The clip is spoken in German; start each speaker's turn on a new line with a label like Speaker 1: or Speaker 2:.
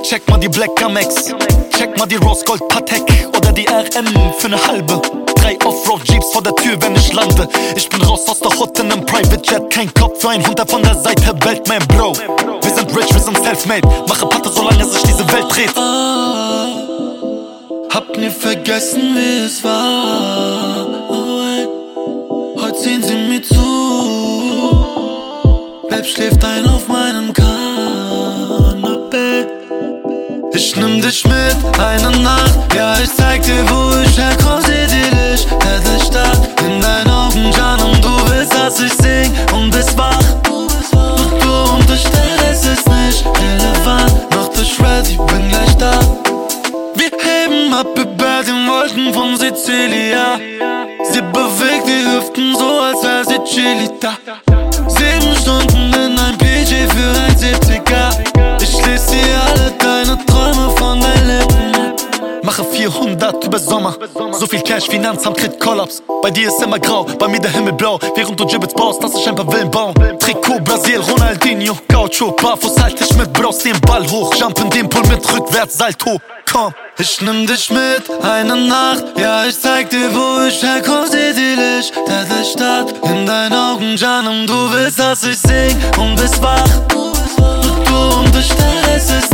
Speaker 1: Check mal die Black Amex, check mal die Rose Gold Patek oder die RN für ne halbe. 3 Offroad-Jeeps vor der Tür, wenn ich lande. Ich bin raus aus der Hut in nem Private Jet. Kein Kopf für ein Hund, der von der Seite bellt, man, Bro. Wir sind rich, wir sind self-made. Mache Patte, solange sich diese Welt dreht.
Speaker 2: Hab nie vergessen, wie es war. Heute sehen sie mir zu. Bleib schläft ein auf meinem Kanapee. Ich nimm dich mit, eine Nacht. Ja, ich zeig dir, wo ich herkomm, seh dir Licht der Stadt in deinen Augen, Janum. Du willst, dass ich sing und bist wach. Doch du unterstellst, es ist nicht relevant. Mach dich ready, bin gleich da. Wir heben ab über den Wolken von Sizilien. Sie bewegt die Hüften so, als wär sie Chilita. 7 Stunden in ein PG für ein 70er. Ich lese dir alle deine Träume von deinen Lippen.
Speaker 1: Mache 400 über Sommer. So viel Cash, Finanzamt kriegt Kollaps. Bei dir ist immer grau, bei mir der Himmel blau. Während du Gibbets baust, lass ich ein paar Villen bauen. Trikot, Brasil, Ronaldinho, Gaucho, barfuß halt ich mit Bros, den Ball hoch. Jump in den Pool mit rückwärts, Salto, komm.
Speaker 2: Ich nimm dich mit, eine Nacht. Ja, ich zeig dir, wo ich herkomm, seh die Licht der Stadt in deinen Augen, Janum. Du willst, dass ich sing und bist wach. Doch du unterstellst, es